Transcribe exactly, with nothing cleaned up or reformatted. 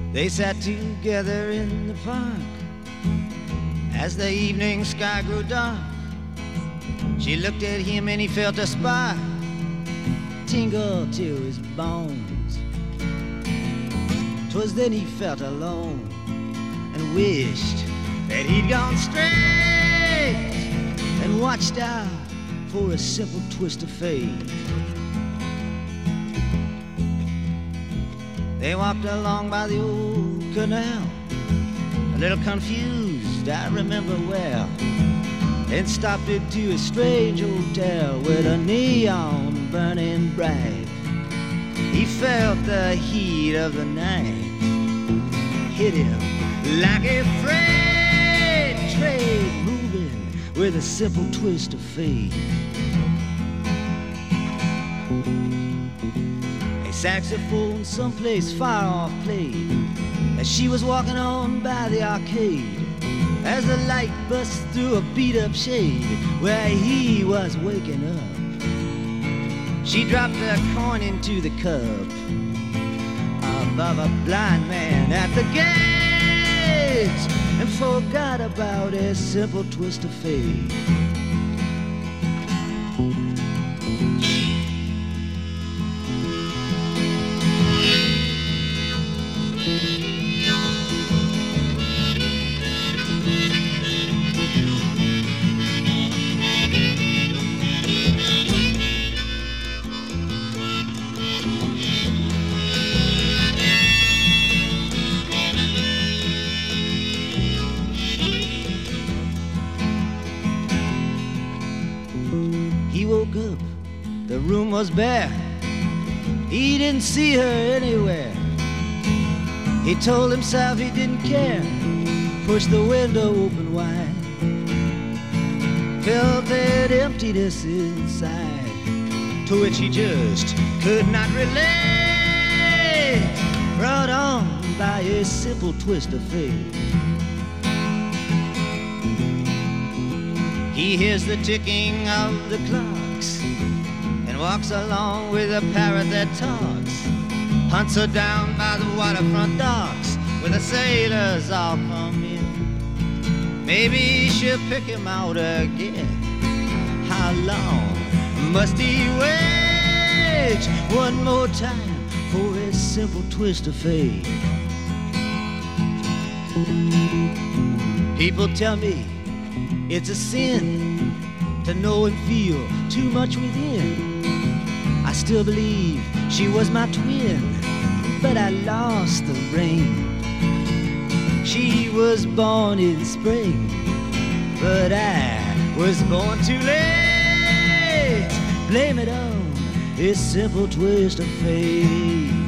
They sat together in the park. As the evening sky grew dark, she looked at him and he felt a spark tingle to his bones. 'Twas then he felt alone and wished that he'd gone straight and watched out for a simple twist of fate. They walked along by the old canal, a little confused, I remember well, and stopped into a strange hotel with a neon burning bright. He felt the heat of the night hit him like a freight train moving with a simple twist of fate. A saxophone someplace far off played as she was walking on by the arcade, as the light bust through a beat-up shade where he was waking up. She dropped a coin into the cup above a blind man at the gates and forgot about a simple twist of fate. He woke up, the room was bare. He didn't see her anywhere. He told himself he didn't care, pushed the window open wide, felt that emptiness inside to which he just could not relate, brought on by a simple twist of fate. He hears the ticking of the clocks and walks along with a parrot that talks, hunts her down by the waterfront docks where the sailors all come in. Maybe she'll pick him out again. How long must he wait one more time for a simple twist of fate? People tell me it's a sin to know and feel too much within. I still believe she was my twin, but I lost the ring. She was born in spring, but I was born too late. Blame it on a simple twist of fate.